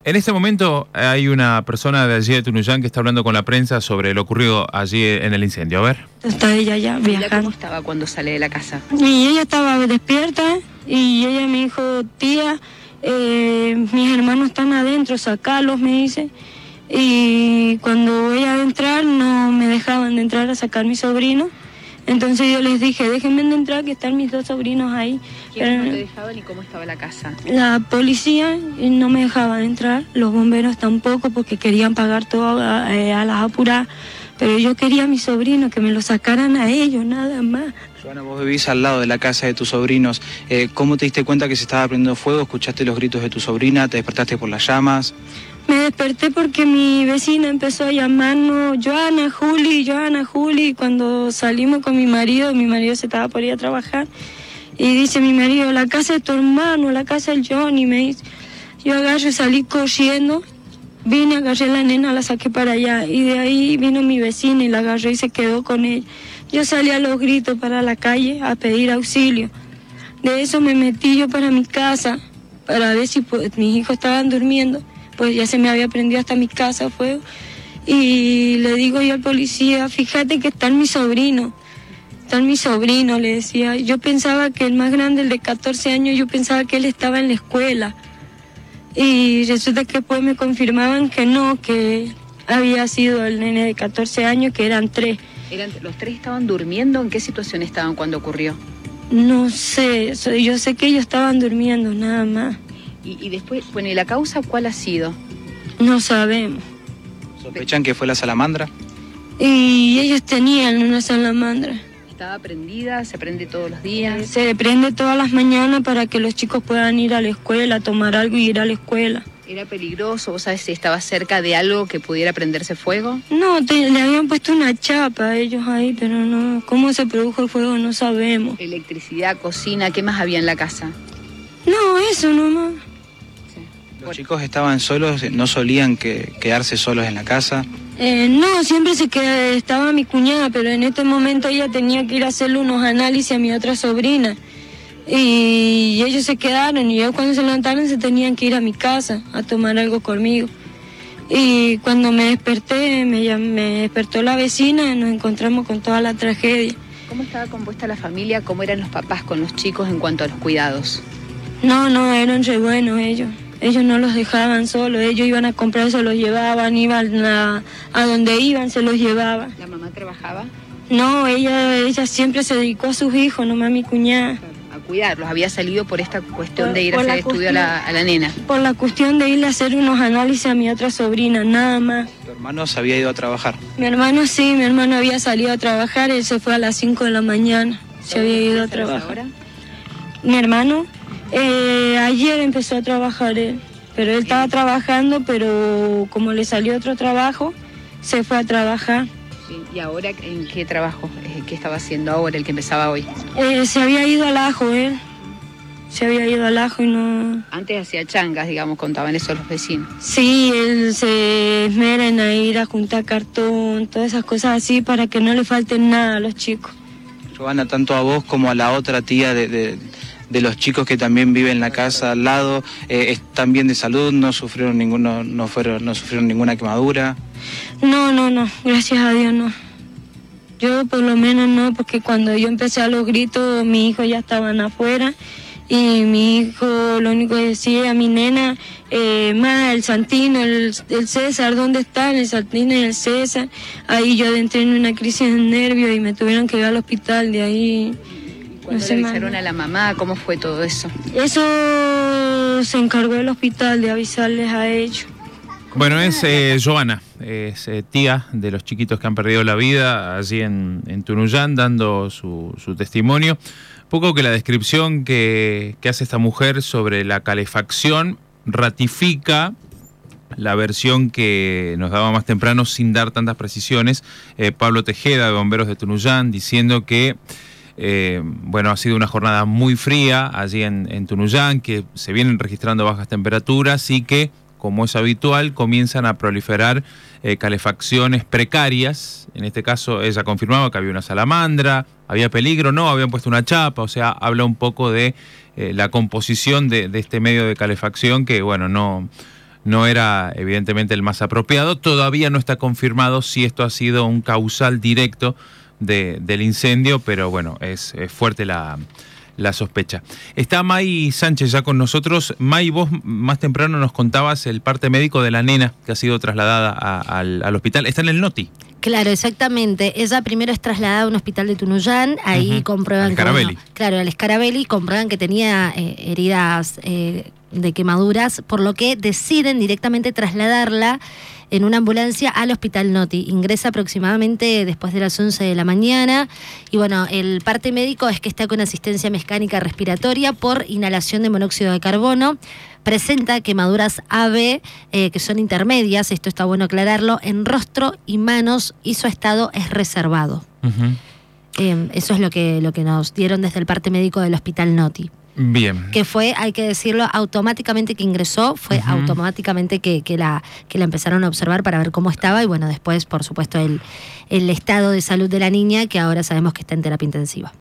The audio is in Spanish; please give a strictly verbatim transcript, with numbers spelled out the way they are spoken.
En este momento hay una persona de allí de Tunuyán que está hablando con la prensa sobre lo ocurrido allí en el incendio. A ver. Está ella ya viajando. ¿Cómo estaba cuando sale de la casa? Y ella estaba despierta y ella me dijo, tía, eh, mis hermanos están adentro, sacalos, me dice. Y cuando voy a entrar no me dejaban de entrar a sacar a mi sobrino. Entonces yo les dije, déjenme de entrar que están mis dos sobrinos ahí. ¿Quiénes no te dejaban y cómo estaba la casa? La policía no me dejaba entrar, los bomberos tampoco porque querían pagar todo a, eh, a las apuradas. Pero yo quería a mi sobrino, que me lo sacaran a ellos, nada más. Joana, vos vivís al lado de la casa de tus sobrinos. Eh, ¿Cómo te diste cuenta que se estaba prendiendo fuego? ¿Escuchaste los gritos de tu sobrina? ¿Te despertaste por las llamas? Me desperté porque mi vecina empezó a llamarnos, Joana, Juli, Joana, Juli. Cuando salimos con mi marido, mi marido se estaba por ir a trabajar. Y dice mi marido, la casa de tu hermano, la casa del Johnny, me dice. Yo agarro, salí corriendo, vine, agarré a la nena, la saqué para allá. Y de ahí vino mi vecina y la agarró y se quedó con ella. Yo salí a los gritos para la calle a pedir auxilio. De eso me metí yo para mi casa, para ver si pues, mis hijos estaban durmiendo. Pues ya se me había prendido hasta mi casa fuego. Y le digo yo al policía, fíjate que están mis sobrinos. Están mis sobrinos, le decía. Yo pensaba que el más grande, el de catorce años, yo pensaba que él estaba en la escuela. Y resulta que después me confirmaban que no, que había sido el nene de catorce años, que eran tres. ¿Eran, ¿Los tres estaban durmiendo? ¿En qué situación estaban cuando ocurrió? No sé, yo sé que ellos estaban durmiendo, nada más. Y, y después, bueno, ¿y la causa cuál ha sido? No sabemos. ¿Sospechan que fue la salamandra? Y ellos tenían una salamandra. ¿Estaba prendida? ¿Se prende todos los días? Se prende todas las mañanas para que los chicos puedan ir a la escuela, tomar algo y ir a la escuela. ¿Era peligroso? ¿Vos sabés si estaba cerca de algo que pudiera prenderse fuego? No, te, le habían puesto una chapa a ellos ahí, pero no. ¿Cómo se produjo el fuego? No sabemos. Electricidad, cocina, ¿qué más había en la casa? No, eso nomás. ¿Los chicos estaban solos? ¿No solían que, quedarse solos en la casa? Eh, no, siempre se queda, estaba mi cuñada, pero en este momento ella tenía que ir a hacerle unos análisis a mi otra sobrina. Y ellos se quedaron y yo cuando se levantaron se tenían que ir a mi casa a tomar algo conmigo. Y cuando me desperté, me, me despertó la vecina y nos encontramos con toda la tragedia. ¿Cómo estaba compuesta la familia? ¿Cómo eran los papás con los chicos en cuanto a los cuidados? No, no, eran re buenos ellos. Ellos no los dejaban solos, ellos iban a comprar, se los llevaban, iban a, a donde iban, se los llevaban. ¿La mamá trabajaba? No, ella, ella siempre se dedicó a sus hijos, nomás a mi cuñada. A cuidarlos, había salido por esta cuestión por, de ir a hacer estudio cuestión, a, la, a la nena. Por la cuestión de irle a hacer unos análisis a mi otra sobrina, nada más. ¿Tu hermano se había ido a trabajar? Mi hermano sí, mi hermano había salido a trabajar, él se fue a las cinco de la mañana, se había ido a trabajar. Ahora? Mi hermano, eh, ayer empezó a trabajar él, pero él estaba trabajando, pero como le salió otro trabajo, se fue a trabajar. ¿Y ahora en qué trabajo? ¿Qué estaba haciendo ahora, el que empezaba hoy? Eh, se había ido al ajo él, se había ido al ajo y no... Antes hacía changas, digamos, contaban eso los vecinos. Sí, él se esmera en ir a juntar cartón, todas esas cosas así para que no le falten nada a los chicos. Joana, tanto a vos como a la otra tía de, de, de los chicos que también viven en la casa al lado, eh, ¿están bien de salud? ¿No sufrieron ninguno, no fueron, no sufrieron ninguna quemadura? No, no, no, gracias a Dios no. Yo por lo menos no, porque cuando yo empecé a los gritos, mis hijos ya estaban afuera y mi hijo lo único que decía a mi nena, eh, ma, el Santino, el, el César, ¿dónde están? El Santino y el César. Ahí yo adentré en una crisis de nervios y me tuvieron que ir al hospital, de ahí... ¿Cuándo le avisaron a la mamá? ¿Cómo fue todo eso? Eso se encargó el hospital de avisarles a ellos. Bueno, es eh, Joana, es eh, tía de los chiquitos que han perdido la vida allí en, en Tunuyán, dando su, su testimonio. Poco que la descripción que, que hace esta mujer sobre la calefacción ratifica la versión que nos daba más temprano sin dar tantas precisiones eh, Pablo Tejeda, de Bomberos de Tunuyán, diciendo que Eh, bueno, ha sido una jornada muy fría allí en, en Tunuyán, que se vienen registrando bajas temperaturas y que, como es habitual, comienzan a proliferar eh, calefacciones precarias. En este caso, ella confirmaba que había una salamandra, había peligro, no, habían puesto una chapa, o sea, habla un poco de eh, la composición de, de este medio de calefacción que, bueno, no, no era evidentemente el más apropiado. Todavía no está confirmado si esto ha sido un causal directo de, del incendio, pero bueno, es, es fuerte la, la sospecha. Está May Sánchez ya con nosotros. May, vos más temprano nos contabas el parte médico de la nena que ha sido trasladada a, al, al hospital. Está en el Noti. Claro, exactamente. Ella primero es trasladada a un hospital de Tunuyán, ahí uh-huh. comprueban... Al Scarabelli. Que, bueno, claro, al Scarabelli, comprueban que tenía eh, heridas eh, de quemaduras, por lo que deciden directamente trasladarla en una ambulancia al Hospital Noti. Ingresa aproximadamente después de las once de la mañana y bueno, el parte médico es que está con asistencia mecánica respiratoria por inhalación de monóxido de carbono. Presenta quemaduras A B, eh, que son intermedias, esto está bueno aclararlo, en rostro y manos, y su estado es reservado. Uh-huh. Eh, eso es lo que, lo que nos dieron desde el parte médico del Hospital Noti. Bien. Que fue, hay que decirlo, automáticamente que ingresó, fue uh-huh. automáticamente que, que, la, que la empezaron a observar para ver cómo estaba y bueno, después, por supuesto, el, el estado de salud de la niña, que ahora sabemos que está en terapia intensiva.